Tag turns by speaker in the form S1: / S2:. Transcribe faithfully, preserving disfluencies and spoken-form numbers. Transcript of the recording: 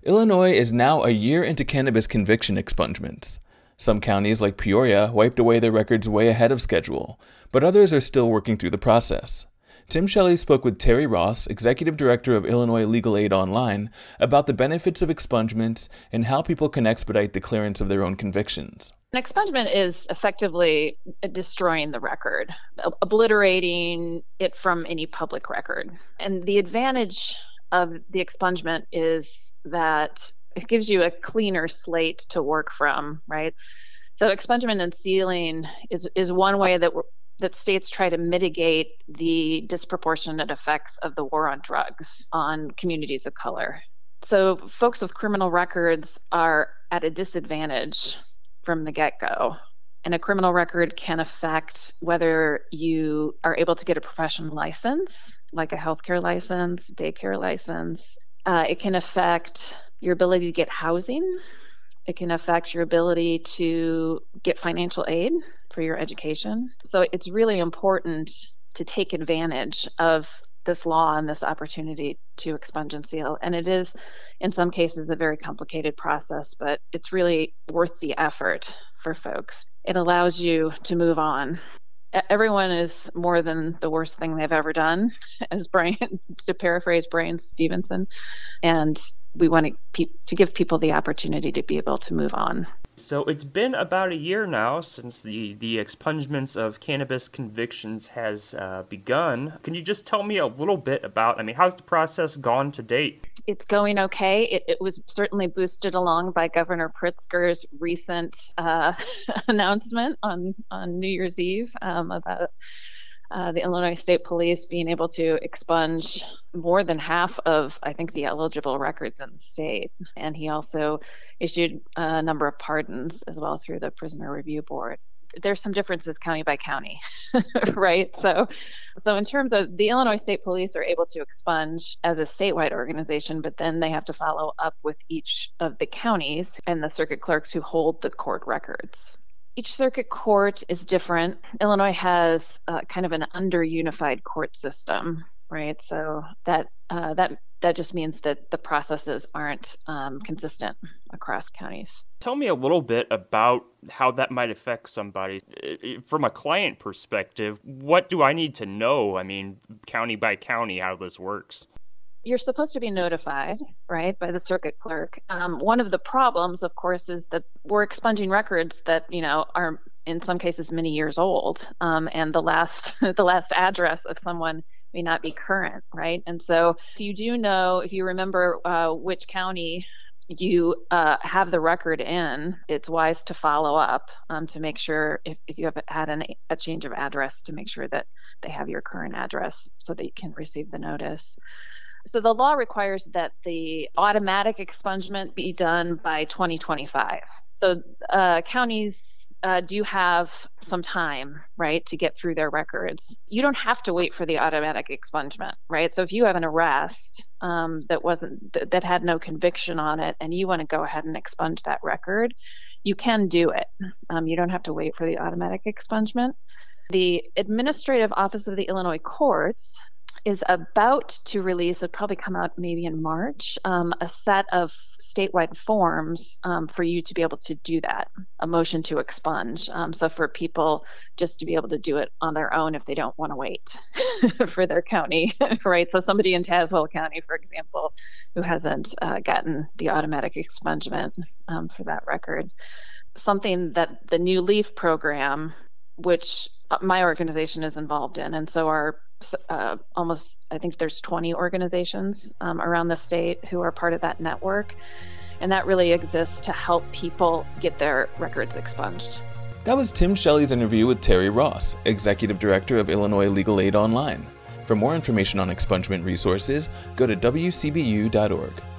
S1: Illinois is now a year into cannabis conviction expungements. Some counties, like Peoria, wiped away their records way ahead of schedule, but others are still working through the process. Tim Shelley spoke with Terry Ross, Executive Director of Illinois Legal Aid Online, about the benefits of expungements and how people can expedite the clearance of their own convictions.
S2: An expungement is effectively destroying the record, obliterating it from any public record. And the advantage of the expungement is that it gives you a cleaner slate to work from, right? So expungement and sealing is, is one way that we're, that states try to mitigate the disproportionate effects of the war on drugs on communities of color. So folks with criminal records are at a disadvantage from the get-go. And a criminal record can affect whether you are able to get a professional license, like a healthcare license, daycare license. Uh, it can affect your ability to get housing. It can affect your ability to get financial aid for your education. So it's really important to take advantage of this law and this opportunity to expunge and seal. And it is, in some cases, a very complicated process, but it's really worth the effort for folks. It allows you to move on. Everyone is more than the worst thing they've ever done, as Brian, to paraphrase Brian Stevenson. And we want to, pe- to give people the opportunity to be able to move on.
S3: So it's been about a year now since the, the expungements of cannabis convictions has uh, begun. Can you just tell me a little bit about, I mean, how's the process gone to date?
S2: It's going okay. It, it was certainly boosted along by Governor Pritzker's recent uh, announcement on, on New Year's Eve um, about Uh, the Illinois State Police being able to expunge more than half of, I think, the eligible records in the state. And he also issued a number of pardons as well through the Prisoner Review Board. There's some differences county by county, right? So, so in terms of the Illinois State Police are able to expunge as a statewide organization, but then they have to follow up with each of the counties and the circuit clerks who hold the court records. Each circuit court is different. Illinois has uh, kind of an under-unified court system, right? So that uh, that that just means that the processes aren't um, consistent across counties.
S3: Tell me a little bit about how that might affect somebody. From a client perspective, what do I need to know? I mean, county by county, how this works.
S2: You're supposed to be notified, right, by the circuit clerk. Um, one of the problems, of course, is that we're expunging records that, you know, are in some cases many years old, um, and the last the last address of someone may not be current, right? And so, if you do know, if you remember uh, which county you uh, have the record in, it's wise to follow up um, to make sure if, if you have had an, a change of address to make sure that they have your current address so that you can receive the notice. So the law requires that the automatic expungement be done by twenty twenty-five. So uh, counties uh, do have some time, right, to get through their records. You don't have to wait for the automatic expungement, right? So if you have an arrest um, that wasn't th- that had no conviction on it, and you want to go ahead and expunge that record, you can do it. Um, you don't have to wait for the automatic expungement. The Administrative Office of the Illinois Courts is about to release, it'll probably come out maybe in March, um, a set of statewide forms um, for you to be able to do that, a motion to expunge. Um, so for people just to be able to do it on their own if they don't want to wait for their county, right? So somebody in Tazewell County, for example, who hasn't uh, gotten the automatic expungement um, for that record. Something that the New Leaf program, which my organization is involved in, and so our Uh, almost, I think there's twenty organizations um, around the state who are part of that network. And that really exists to help people get their records expunged.
S1: That was Tim Shelley's interview with Terry Ross, Executive Director of Illinois Legal Aid Online. For more information on expungement resources, go to w c b u dot org.